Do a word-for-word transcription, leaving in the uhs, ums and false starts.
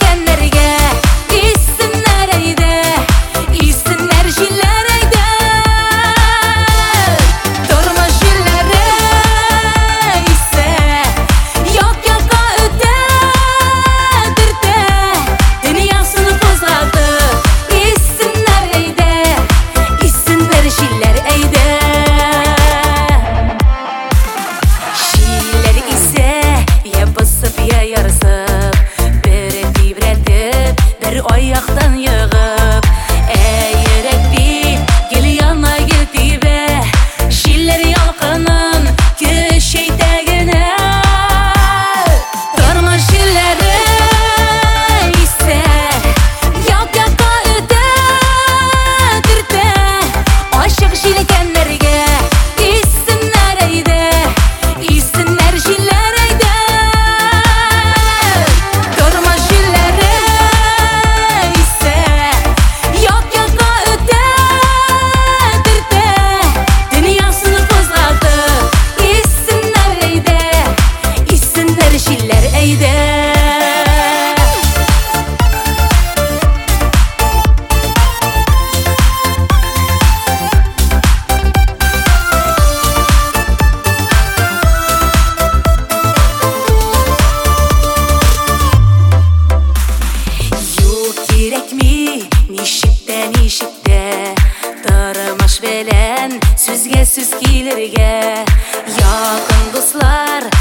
şilkenlerge issinler eyde, issinler şiller eyde. Durma şillere ise yok yoka öte dirte, dünyasını bozladı issinler eyde, issinler şiller eyde. Şiller ise ya basıp ya yarısıp, biri tibretip bir ayaktan yığıp, eğerek bir gel yana gel dibe, şiller yalqının köşeydegine. Durma şillere ise yok yoka öte dirte, aşık şilkenlerge issinler eyde, issinler şiller eyde. Durma şillere ise yok yoka öte dirte, dünyasını bozladı issinler eyde, issinler şiller eyde. Yok gerek mi nişipte nişipte, taramış belen süzge süz kilirge. Yakın dostlar